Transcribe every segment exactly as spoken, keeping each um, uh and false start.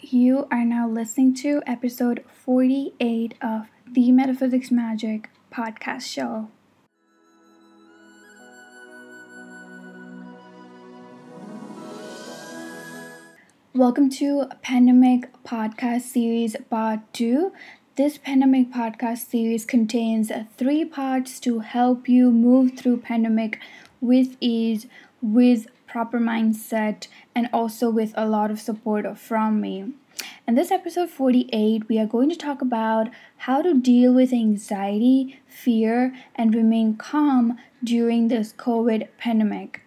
You are now listening to episode forty-eight of the Metaphysics Magic podcast show. Welcome to Pandemic Podcast Series Part two. This Pandemic Podcast Series contains three parts to help you move through pandemic with ease, with proper mindset, and also with a lot of support from me. In this episode forty-eight, we are going to talk about how to deal with anxiety, fear, and remain calm during this COVID pandemic.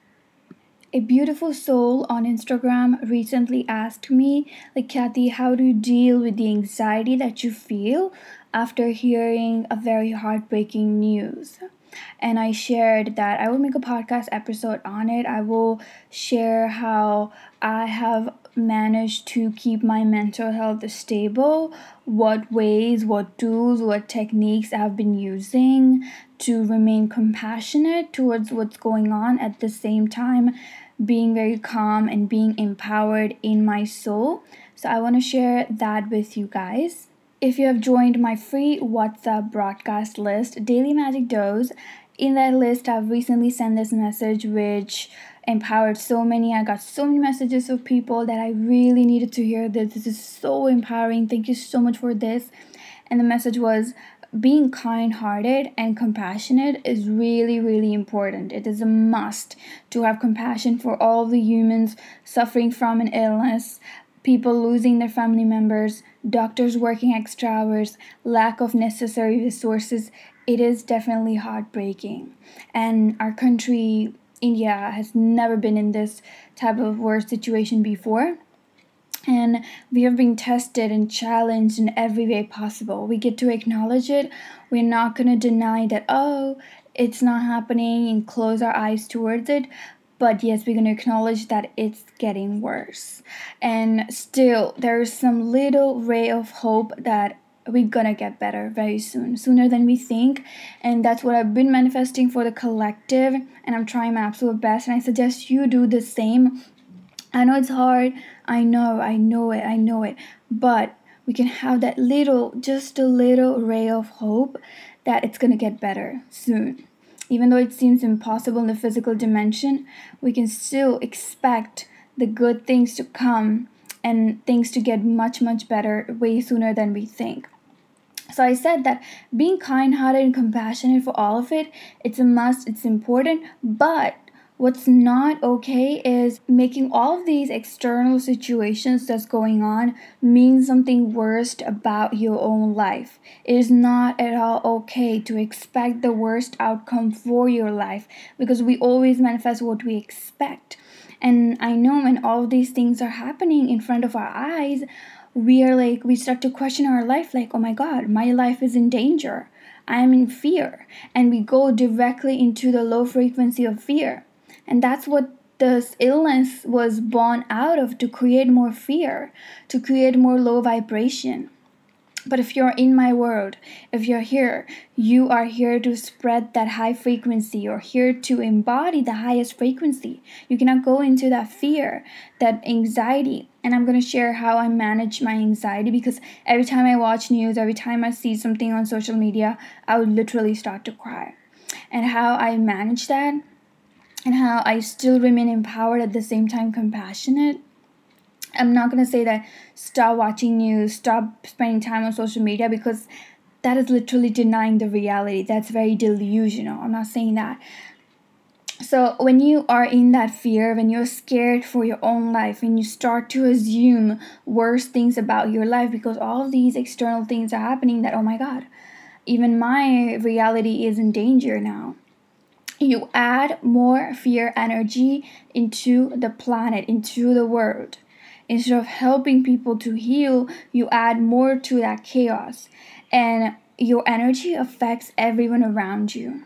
A beautiful soul on Instagram recently asked me, like, Kathy, how do you deal with the anxiety that you feel after hearing a very heartbreaking news? And I shared that I will make a podcast episode on it. I will share how I have managed to keep my mental health stable, what ways, what tools, what techniques I've been using to remain compassionate towards what's going on, at the same time being very calm and being empowered in my soul. So I want to share that with you guys. If you have joined my free WhatsApp broadcast list, Daily Magic Dose, in that list I've recently sent this message which empowered so many. I got so many messages of people that I really needed to hear this. This is so empowering. Thank you so much for this. And the message was, being kind-hearted and compassionate is really, really important. It is a must to have compassion for all the humans suffering from an illness, people losing their family members, doctors working extra hours, lack of necessary resources. It is definitely heartbreaking. And our country, India, has never been in this type of worse situation before. And we have been tested and challenged in every way possible. We get to acknowledge it. We're not going to deny that, oh, it's not happening, and close our eyes towards it. But yes, we're going to acknowledge that it's getting worse. And still, there's some little ray of hope that we're going to get better very soon, sooner than we think. And that's what I've been manifesting for the collective. And I'm trying my absolute best. And I suggest you do the same. I know it's hard. I know, I know it, I know it. But we can have that little, just a little ray of hope that it's going to get better soon. Even though it seems impossible in the physical dimension, we can still expect the good things to come and things to get much, much better way sooner than we think. So I said that being kind-hearted and compassionate for all of it, it's a must, it's important, but what's not okay is making all of these external situations that's going on mean something worst about your own life. It is not at all okay to expect the worst outcome for your life, because we always manifest what we expect. And I know when all of these things are happening in front of our eyes, we are like, we start to question our life like, oh my God, my life is in danger. I am in fear. And we go directly into the low frequency of fear. And that's what this illness was born out of, to create more fear, to create more low vibration. But if you're in my world, if you're here, you are here to spread that high frequency. You're here to embody the highest frequency. You cannot go into that fear, that anxiety. And I'm going to share how I manage my anxiety, because every time I watch news, every time I see something on social media, I would literally start to cry. And how I manage that, and how I still remain empowered, at the same time compassionate. I'm not going to say that stop watching news, stop spending time on social media, because that is literally denying the reality. That's very delusional. I'm not saying that. So when you are in that fear, when you're scared for your own life, and you start to assume worse things about your life because all of these external things are happening, that, oh my God, even my reality is in danger now. You add more fear energy into the planet, into the world. Instead of helping people to heal, you add more to that chaos. And your energy affects everyone around you.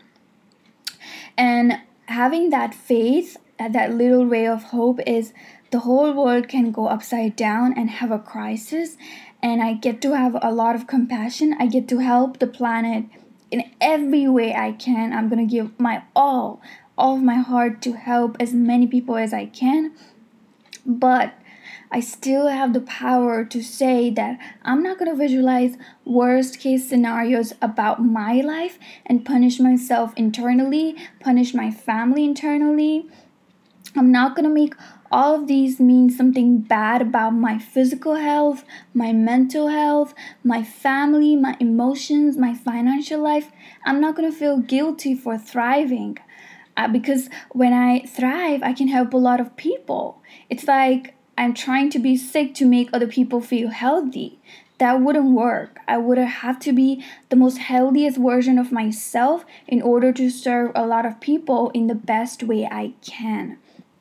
And having that faith, that little ray of hope, is the whole world can go upside down and have a crisis. And I get to have a lot of compassion. I get to help the planet in every way I can. I'm going to give my all, all of my heart to help as many people as I can. But I still have the power to say that I'm not going to visualize worst case scenarios about my life and punish myself internally, punish my family internally. I'm not going to make all of these mean something bad about my physical health, my mental health, my family, my emotions, my financial life. I'm not going to feel guilty for thriving. Uh, because when I thrive, I can help a lot of people. It's like I'm trying to be sick to make other people feel healthy. That wouldn't work. I would have to be the most healthiest version of myself in order to serve a lot of people in the best way I can.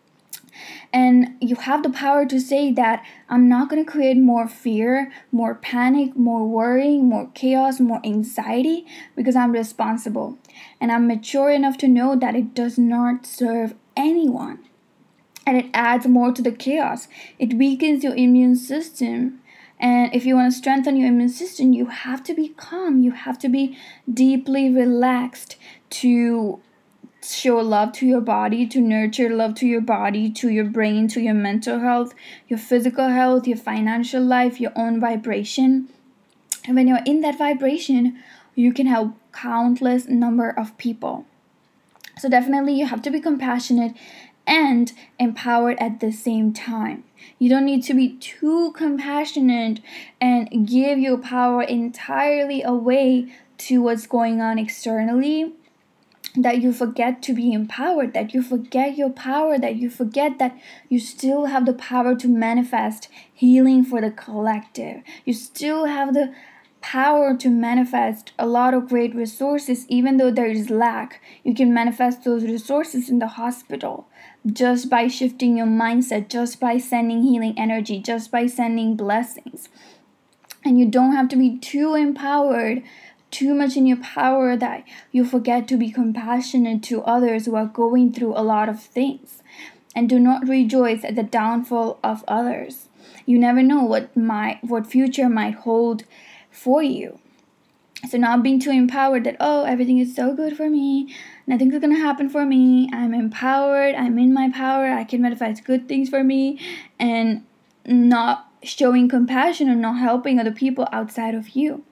And you have the power to say that I'm not going to create more fear, more panic, more worrying, more chaos, more anxiety because I'm responsible. And I'm mature enough to know that it does not serve anyone. And it adds more to the chaos. It weakens your immune system. And if you want to strengthen your immune system, you have to be calm. You have to be deeply relaxed to show love to your body, to nurture love to your body, to your brain, to your mental health, your physical health, your financial life, your own vibration. And when you're in that vibration, you can help countless number of people. So definitely you have to be compassionate and empowered at the same time. You don't need to be too compassionate and give your power entirely away to what's going on externally, that you forget to be empowered, that you forget your power, that you forget that you still have the power to manifest healing for the collective. You still have the power to manifest a lot of great resources, even though there is lack. You can manifest those resources in the hospital just by shifting your mindset, just by sending healing energy, just by sending blessings. And you don't have to be too empowered, too much in your power, that you forget to be compassionate to others who are going through a lot of things. And do not rejoice at the downfall of others. You never know what might, what future might hold for you. So not being too empowered that, oh, everything is so good for me, nothing's gonna happen for me, I'm empowered, I'm in my power, I can manifest good things for me, and not showing compassion or not helping other people outside of you.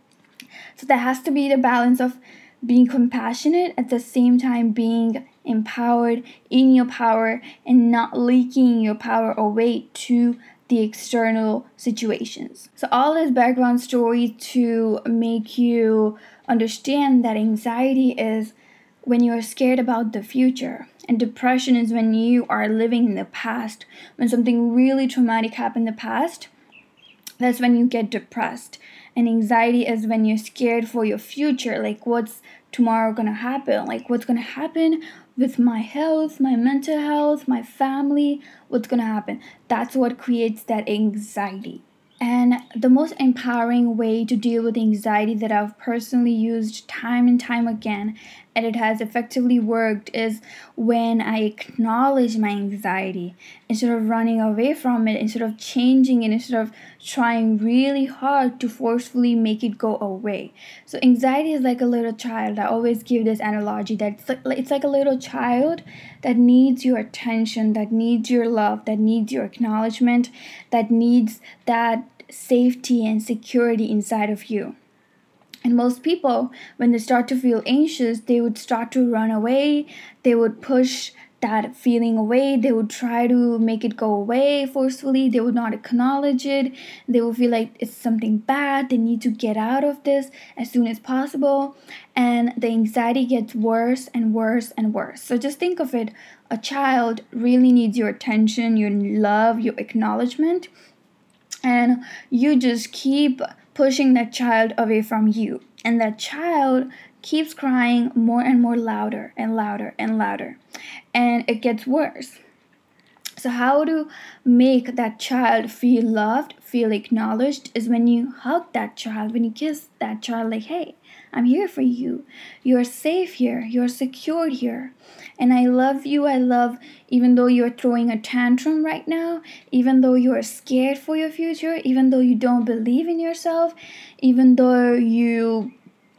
So there has to be the balance of being compassionate at the same time being empowered in your power and not leaking your power away to the external situations. So all this background story to make you understand that anxiety is when you're scared about the future, and depression is when you are living in the past. When something really traumatic happened in the past, that's when you get depressed. And anxiety is when you're scared for your future, like what's tomorrow gonna happen, like what's gonna happen with my health, my mental health, my family, what's gonna happen. That's what creates that anxiety. And the most empowering way to deal with anxiety that I've personally used time and time again, and it has effectively worked, is when I acknowledge my anxiety instead of running away from it, instead of changing it, instead of trying really hard to forcefully make it go away. So anxiety is like a little child. I always give this analogy that it's like, it's like a little child that needs your attention, that needs your love, that needs your acknowledgement, that needs that safety and security inside of you. And most people, when they start to feel anxious, they would start to run away. They would push that feeling away. They would try to make it go away forcefully. They would not acknowledge it. They would feel like it's something bad. They need to get out of this as soon as possible. And the anxiety gets worse and worse and worse. So just think of it. A child really needs your attention, your love, your acknowledgement. And you just keep pushing that child away from you. And that child keeps crying more and more louder and louder and louder. And it gets worse. So how to make that child feel loved, feel acknowledged, is when you hug that child, when you kiss that child like, hey, I'm here for you. You're safe here. You're secure here. And I love you. I love, even though you're throwing a tantrum right now, even though you're scared for your future, even though you don't believe in yourself, even though you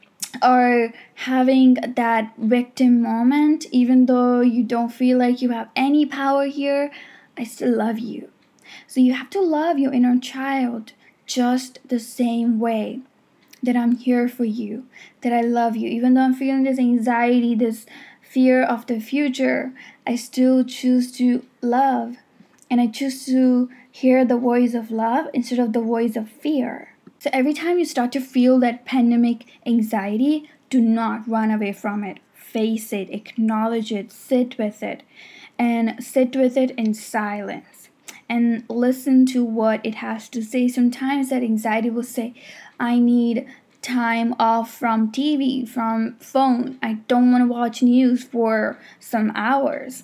are having that victim moment, even though you don't feel like you have any power here, I still love you. So you have to love your inner child just the same way that I'm here for you, that I love you. Even though I'm feeling this anxiety, this fear of the future, I still choose to love. And I choose to hear the voice of love instead of the voice of fear. So every time you start to feel that pandemic anxiety, do not run away from it. Face it, acknowledge it, sit with it, and sit with it in silence. And listen to what it has to say. Sometimes that anxiety will say, I need time off from T V, from phone. I don't want to watch news for some hours.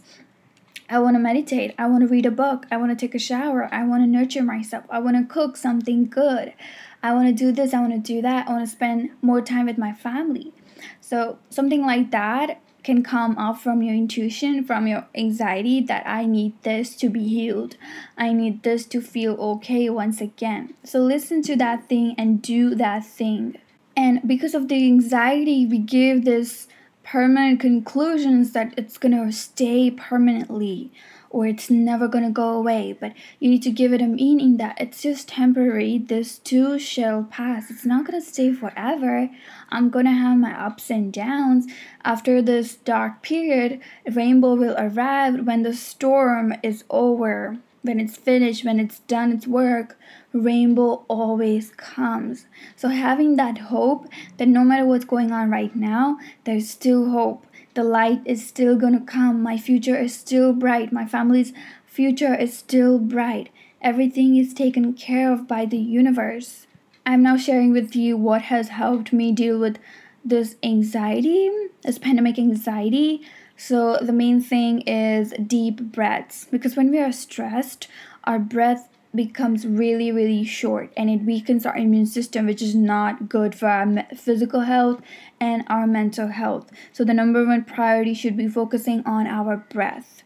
I want to meditate. I want to read a book. I want to take a shower. I want to nurture myself. I want to cook something good. I want to do this. I want to do that. I want to spend more time with my family. So something like that can come up from your intuition, from your anxiety, that I need this to be healed. I need this to feel okay once again. So listen to that thing and do that thing. And because of the anxiety, we give this permanent conclusions that it's gonna stay permanently or it's never gonna go away. But you need to give it a meaning that it's just temporary. This too shall pass. It's not gonna stay forever. I'm gonna have my ups and downs. After this dark period, a rainbow will arrive when the storm is over. When it's finished, when it's done its work, rainbow always comes. So having that hope that no matter what's going on right now, there's still hope. The light is still gonna come. My future is still bright. My family's future is still bright. Everything is taken care of by the universe. I'm now sharing with you what has helped me deal with this anxiety, this pandemic anxiety. So the main thing is deep breaths, because when we are stressed, our breath becomes really, really short and it weakens our immune system, which is not good for our physical health and our mental health. So the number one priority should be focusing on our breath.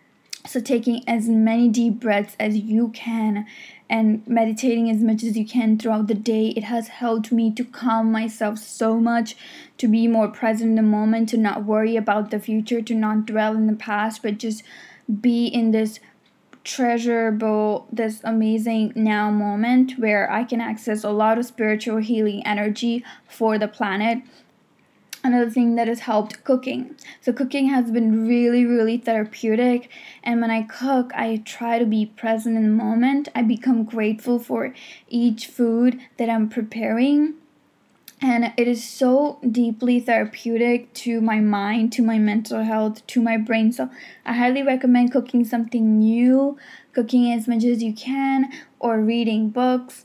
So taking as many deep breaths as you can and meditating as much as you can throughout the day. It has helped me to calm myself so much, to be more present in the moment, to not worry about the future, to not dwell in the past, but just be in this treasurable, this amazing now moment where I can access a lot of spiritual healing energy for the planet. Another thing that has helped, cooking. So cooking has been really, really therapeutic. And when I cook, I try to be present in the moment. I become grateful for each food that I'm preparing. And it is so deeply therapeutic to my mind, to my mental health, to my brain. So I highly recommend cooking something new, cooking as much as you can, or reading books.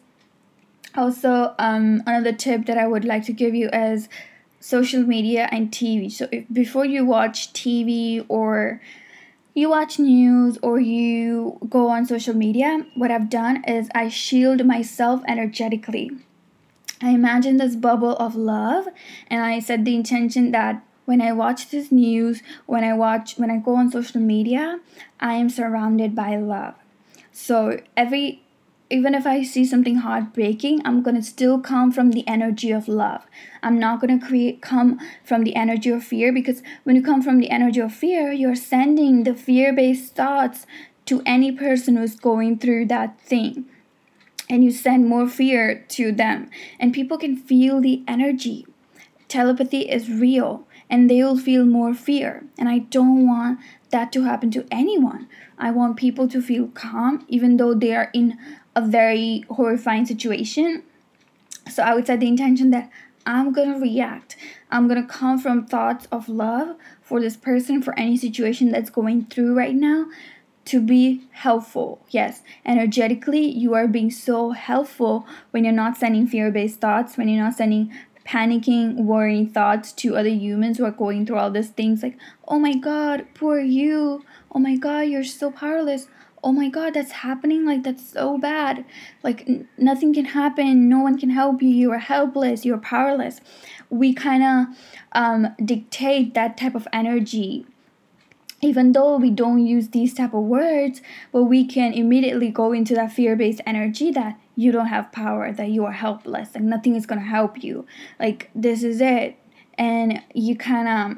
Also, um, another tip that I would like to give you is social media and T V. So if before you watch T V or you watch news or you go on social media, what I've done is I shield myself energetically. I imagine this bubble of love and I set the intention that when I watch this news, when I watch when I go on social media, I am surrounded by love. So every even if I see something heartbreaking, I'm going to still come from the energy of love. I'm not going to create come from the energy of fear, because when you come from the energy of fear, you're sending the fear-based thoughts to any person who's going through that thing. And you send more fear to them. And people can feel the energy. Telepathy is real. And they will feel more fear. And I don't want that to happen to anyone. I want people to feel calm, even though they are in a very horrifying situation. So I would set the intention that I'm going to react. I'm going to come from thoughts of love for this person, for any situation that's going through right now, to be helpful. Yes, energetically, you are being so helpful when you're not sending fear-based thoughts, when you're not sending panicking, worrying thoughts to other humans who are going through all these things like, oh my God, poor you. Oh my God, you're so powerless. Oh my God, that's happening. Like, that's so bad. Like, n- nothing can happen. No one can help you. You are helpless. You're powerless. We kind of um, dictate that type of energy. Even though we don't use these type of words, but we can immediately go into that fear-based energy that you don't have power, that you are helpless, like nothing is going to help you. Like, this is it. And you kind of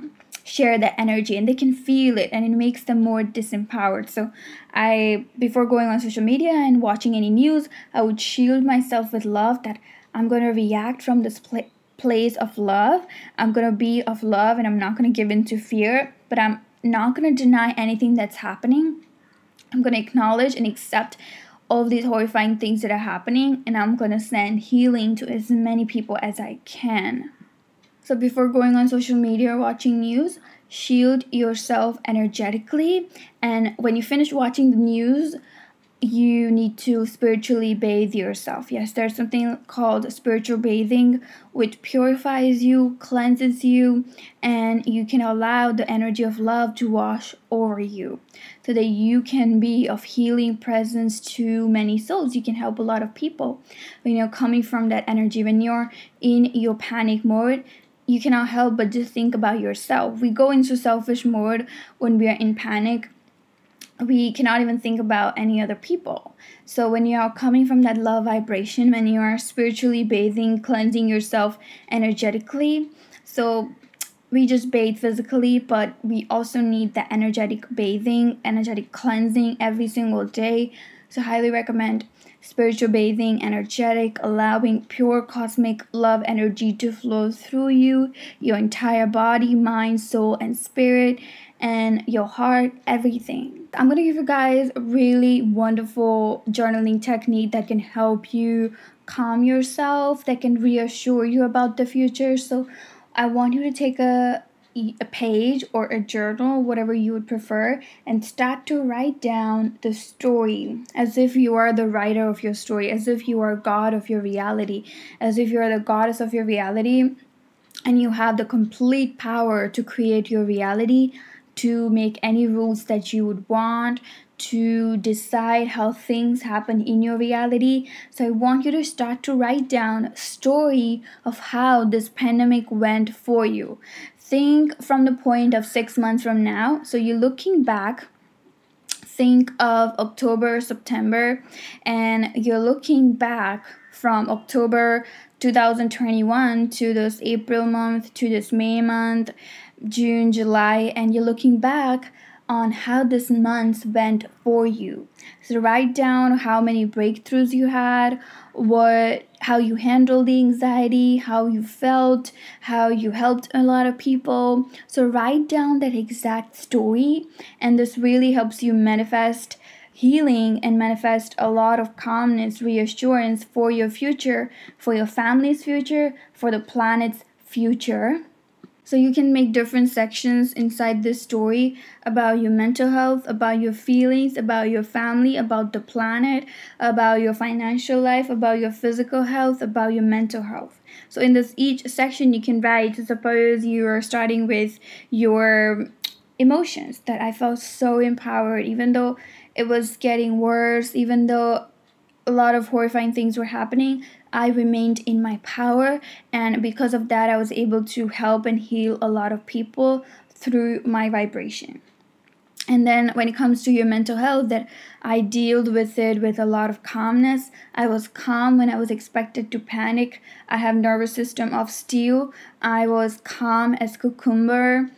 share that energy, and they can feel it, and it makes them more disempowered. So I, before going on social media and watching any news, I would shield myself with love, that I'm going to react from this pla- place of love. I'm going to be of love, and I'm not going to give in to fear, but I'm not going to deny anything that's happening. I'm going to acknowledge and accept all of these horrifying things that are happening, and I'm going to send healing to as many people as I can. So before going on social media or watching news, shield yourself energetically. And when you finish watching the news, you need to spiritually bathe yourself. Yes, there's something called spiritual bathing, which purifies you, cleanses you, and you can allow the energy of love to wash over you so that you can be of healing presence to many souls. You can help a lot of people. You know, coming from that energy, when you're in your panic mode, you cannot help but just think about yourself. We go into selfish mode when we are in panic. We cannot even think about any other people. So when you are coming from that love vibration, when you are spiritually bathing, cleansing yourself energetically, so we just bathe physically, but we also need the energetic bathing, energetic cleansing every single day. So highly recommend spiritual bathing, energetic, allowing pure cosmic love energy to flow through you, your entire body, mind, soul, and spirit, and your heart, everything. I'm going to give you guys a really wonderful journaling technique that can help you calm yourself, that can reassure you about the future. So I want you to take a a page or a journal, whatever you would prefer, and start to write down the story as if you are the writer of your story, as if you are God of your reality, as if you are the goddess of your reality, and you have the complete power to create your reality, to make any rules that you would want, to decide how things happen in your reality. So I want you to start to write down a story of how this pandemic went for you. Think from the point of six months from now. So you're looking back, think of October, September, and you're looking back from October twenty twenty-one to this April month, to this May month, June, July, and you're looking back on how this month went for you. So write down how many breakthroughs you had, what how you handled the anxiety, how you felt, how you helped a lot of people. So write down that exact story, and this really helps you manifest healing and manifest a lot of calmness, reassurance for your future, for your family's future, for the planet's future. So you can make different sections inside this story about your mental health, about your feelings, about your family, about the planet, about your financial life, about your physical health, about your mental health. So in this each section you can write, suppose you are starting with your emotions, that I felt so empowered even though it was getting worse, even though a lot of horrifying things were happening, I remained in my power, and because of that I was able to help and heal a lot of people through my vibration. And then when it comes to your mental health, that I dealt with it with a lot of calmness. I was calm when I was expected to panic. I have nervous system of steel. I was calm as cucumber.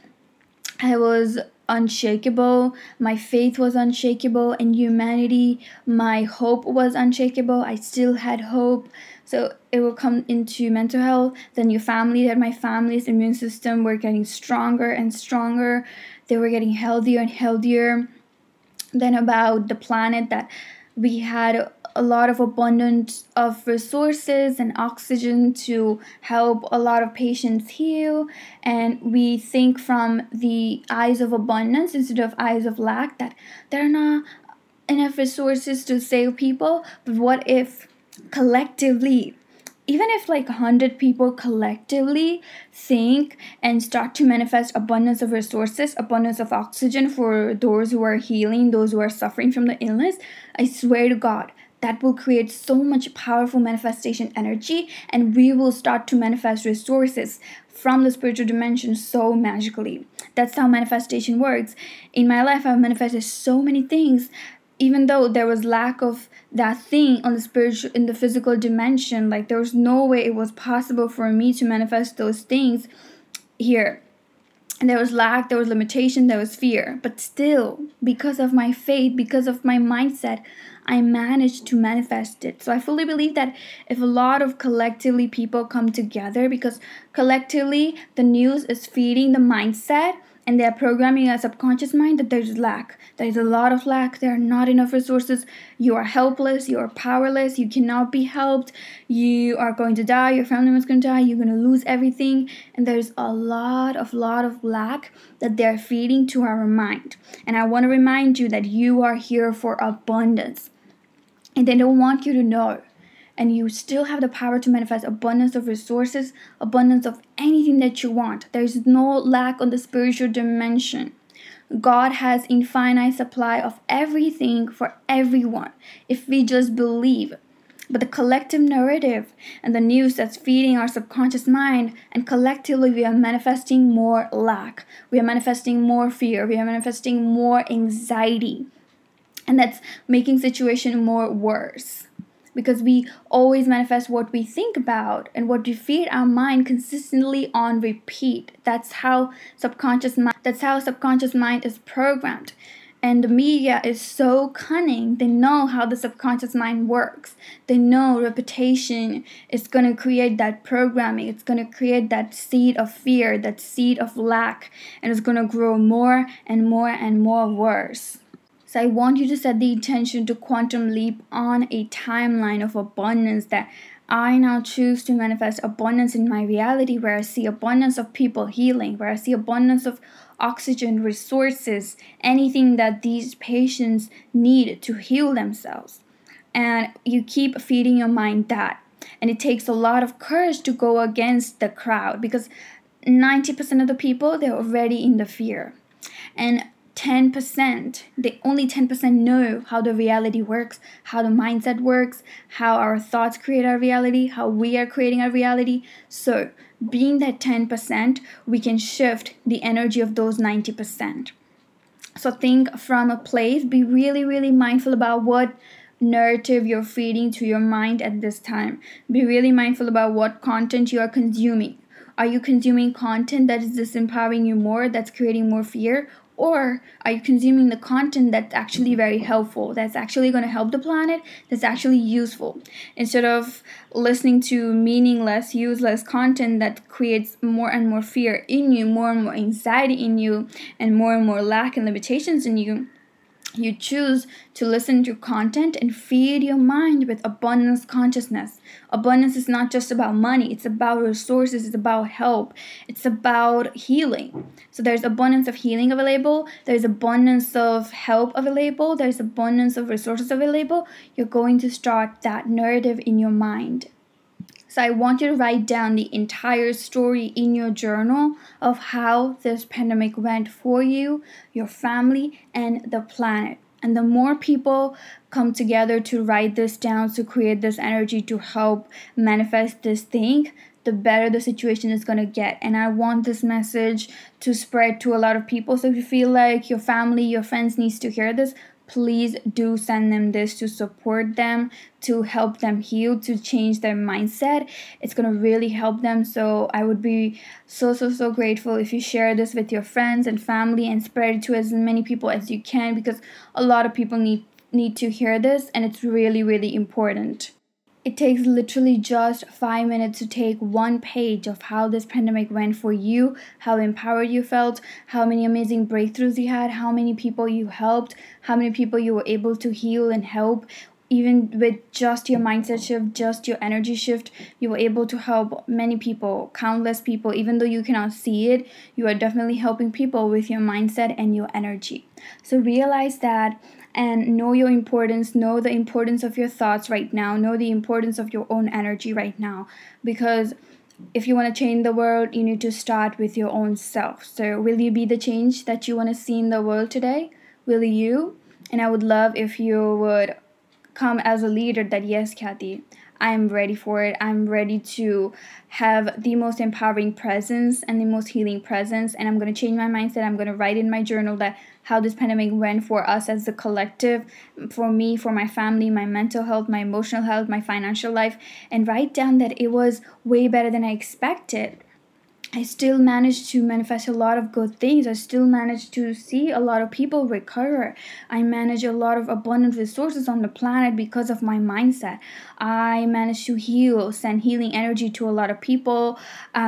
I was unshakable. My faith was unshakable in humanity. My hope was unshakable. I still had hope. So it will come into mental health. Then your family, that my family's immune system were getting stronger and stronger. They were getting healthier and healthier. Then about the planet, that we had a lot of abundance of resources and oxygen to help a lot of patients heal, and we think from the eyes of abundance instead of eyes of lack, that there are not enough resources to save people. But what if collectively, even if like one hundred people collectively think and start to manifest abundance of resources, abundance of oxygen for those who are healing, those who are suffering from the illness, I swear to God, that will create so much powerful manifestation energy, and we will start to manifest resources from the spiritual dimension so magically. That's how manifestation works. In my life, I've manifested so many things, even though there was lack of that thing on the spiritual, in the physical dimension. Like there was no way it was possible for me to manifest those things here. And there was lack, there was limitation, there was fear. But still, because of my faith, because of my mindset, I managed to manifest it. So I fully believe that if a lot of collectively people come together, because collectively the news is feeding the mindset and they're programming a subconscious mind that there's lack. There's a lot of lack. There are not enough resources. You are helpless. You are powerless. You cannot be helped. You are going to die. Your family member's going to die. You're going to lose everything. And there's a lot of, lot of lack that they're feeding to our mind. And I want to remind you that you are here for abundance. And they don't want you to know. And you still have the power to manifest abundance of resources, abundance of anything that you want. There's no lack on the spiritual dimension. God has infinite supply of everything for everyone if we just believe. But the collective narrative and the news that's feeding our subconscious mind, and collectively we are manifesting more lack. We are manifesting more fear. We are manifesting more anxiety. And that's making situation more worse. Because we always manifest what we think about and what we feed our mind consistently on repeat. That's how subconscious mind, that's how subconscious mind is programmed. And the media is so cunning. They know how the subconscious mind works. They know repetition is going to create that programming. It's going to create that seed of fear, that seed of lack, and it's going to grow more and more and more worse. So I want you to set the intention to quantum leap on a timeline of abundance, that I now choose to manifest abundance in my reality, where I see abundance of people healing, where I see abundance of oxygen, resources, anything that these patients need to heal themselves. And you keep feeding your mind that. And it takes a lot of courage to go against the crowd, because ninety percent of the people, they're already in the fear. And ten percent, they only ten percent know how the reality works, how the mindset works, how our thoughts create our reality, how we are creating our reality. So being that ten percent, we can shift the energy of those ninety percent. So think from a place, be really, really mindful about what narrative you're feeding to your mind at this time. Be really mindful about what content you are consuming. Are you consuming content that is disempowering you more, that's creating more fear? Or are you consuming the content that's actually very helpful, that's actually going to help the planet, that's actually useful? Instead of listening to meaningless, useless content that creates more and more fear in you, more and more anxiety in you, and more and more lack and limitations in you, you choose to listen to content and feed your mind with abundance consciousness. Abundance is not just about money. It's about resources. It's about help. It's about healing. So there's abundance of healing available. There's abundance of help available. There's abundance of resources available. You're going to start that narrative in your mind. So I want you to write down the entire story in your journal of how this pandemic went for you, your family, and the planet. And the more people come together to write this down, to create this energy to help manifest this thing, the better the situation is going to get. And I want this message to spread to a lot of people. So if you feel like your family, your friends needs to hear this, please do send them this to support them, to help them heal, to change their mindset. It's going to really help them. So I would be so, so, so grateful if you share this with your friends and family and spread it to as many people as you can, because a lot of people need, need to hear this, and it's really, really important. It takes literally just five minutes to take one page of how this pandemic went for you, how empowered you felt, how many amazing breakthroughs you had, how many people you helped, how many people you were able to heal and help. Even with just your mindset shift, just your energy shift, you were able to help many people, countless people. Even though you cannot see it, you are definitely helping people with your mindset and your energy. So realize that, and know your importance, know the importance of your thoughts right now, know the importance of your own energy right now. Because if you want to change the world, you need to start with your own self. So will you be the change that you want to see in the world today? Will you? And I would love if you would come as a leader that, yes, Kathy, I'm ready for it. I'm ready to have the most empowering presence and the most healing presence. And I'm going to change my mindset. I'm going to write in my journal that how this pandemic went for us as a collective, for me, for my family, my mental health, my emotional health, my financial life, and write down that it was way better than I expected. I still managed to manifest a lot of good things. I still managed to see a lot of people recover. I manage a lot of abundant resources on the planet because of my mindset. I managed to heal, send healing energy to a lot of people.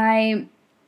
I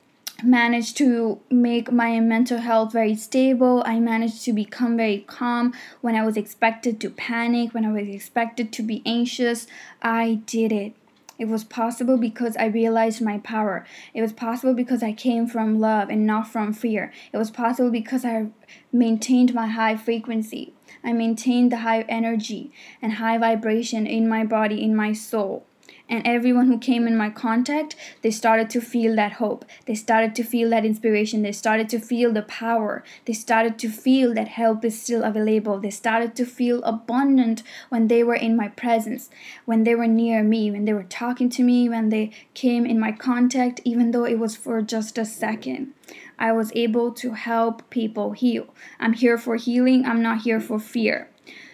managed to make my mental health very stable. I managed to become very calm when I was expected to panic, when I was expected to be anxious. I did it. It was possible because I realized my power. It was possible because I came from love and not from fear. It was possible because I maintained my high frequency. I maintained the high energy and high vibration in my body, in my soul. And everyone who came in my contact, they started to feel that hope. They started to feel that inspiration. They started to feel the power. They started to feel that help is still available. They started to feel abundant when they were in my presence, when they were near me, when they were talking to me, when they came in my contact, even though it was for just a second. I was able to help people heal. I'm here for healing. I'm not here for fear.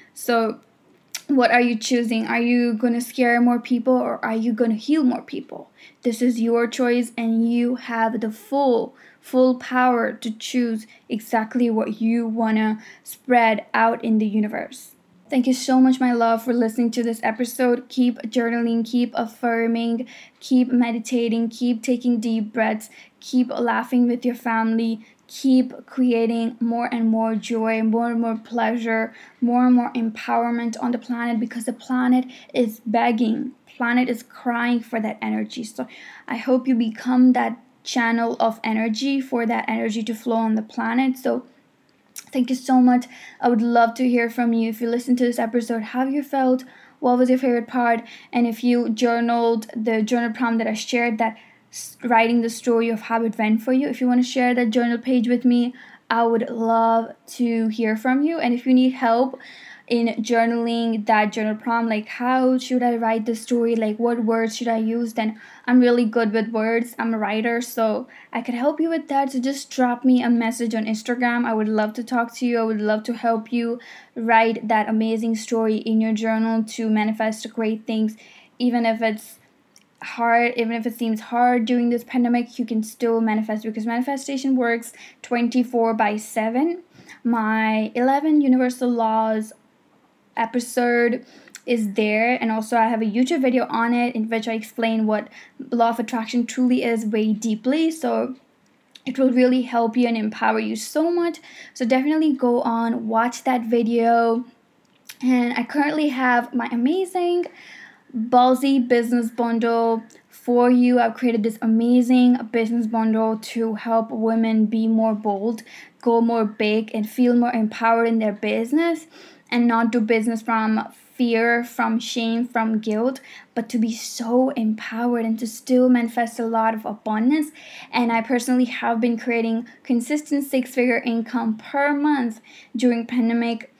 So, what are you choosing? Are you going to scare more people or are you going to heal more people? This is your choice, and you have the full, full power to choose exactly what you want to spread out in the universe. Thank you so much, my love, for listening to this episode. Keep journaling, keep affirming, keep meditating, keep taking deep breaths, keep laughing with your family, keep creating more and more joy, more and more pleasure, more and more empowerment on the planet, because the planet is begging. Planet is crying for that energy. So I hope you become that channel of energy for that energy to flow on the planet. So thank you so much. I would love to hear from you. If you listen to this episode, how you felt, what was your favorite part, and if you journaled the journal prompt that I shared, that writing the story of how it went for you. If you want to share that journal page with me, I would love to hear from you. And if you need help in journaling that journal prompt, like how should I write the story, like what words should I use, then I'm really good with words. I'm a writer, so I could help you with that. So just drop me a message on Instagram. I would love to talk to you. I would love to help you write that amazing story in your journal to manifest great things. Even if it's hard, even if it seems hard during this pandemic, you can still manifest, because manifestation works twenty-four by seven. My eleven universal laws episode is there, and also I have a YouTube video on it in which I explain what law of attraction truly is way deeply. So it will really help you and empower you so much. So definitely go on, watch that video. And I currently have my amazing Ballsy business bundle for you. I've created this amazing business bundle to help women be more bold, go more big, and feel more empowered in their business, and not do business from fear, from shame, from guilt, but to be so empowered and to still manifest a lot of abundance. And I personally have been creating consistent six-figure income per month during pandemic.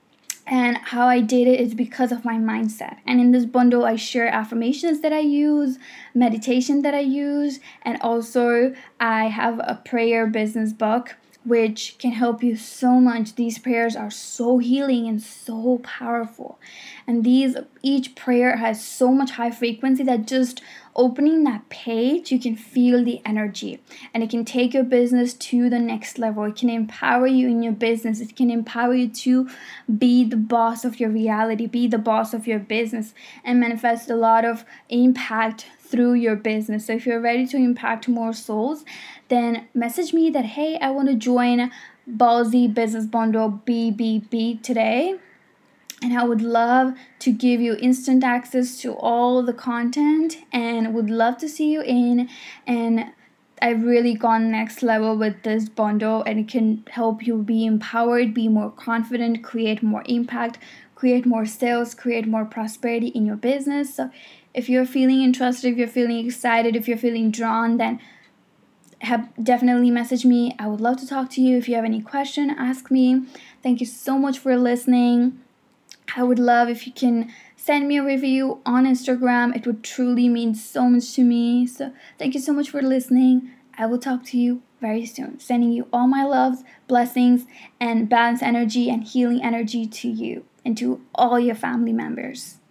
And how I did it is because of my mindset. And in this bundle, I share affirmations that I use, meditation that I use, and also I have a prayer business book which can help you so much. These prayers are so healing and so powerful. And these each prayer has so much high frequency that just opening that page, you can feel the energy, and it can take your business to the next level. It can empower you in your business. It can empower you to be the boss of your reality, be the boss of your business, and manifest a lot of impact through your business. So if you're ready to impact more souls, then message me that, hey, I want to join Ballsy Business Bundle B B B today. And I would love to give you instant access to all the content, and would love to see you in. And I've really gone next level with this bundle, and it can help you be empowered, be more confident, create more impact, create more sales, create more prosperity in your business. So if you're feeling interested, if you're feeling excited, if you're feeling drawn, then have definitely message me. I would love to talk to you. If you have any question, ask me. Thank you so much for listening. I would love if you can send me a review on Instagram. It would truly mean so much to me. So thank you so much for listening. I will talk to you very soon. Sending you all my loves, blessings, and balanced energy and healing energy to you and to all your family members.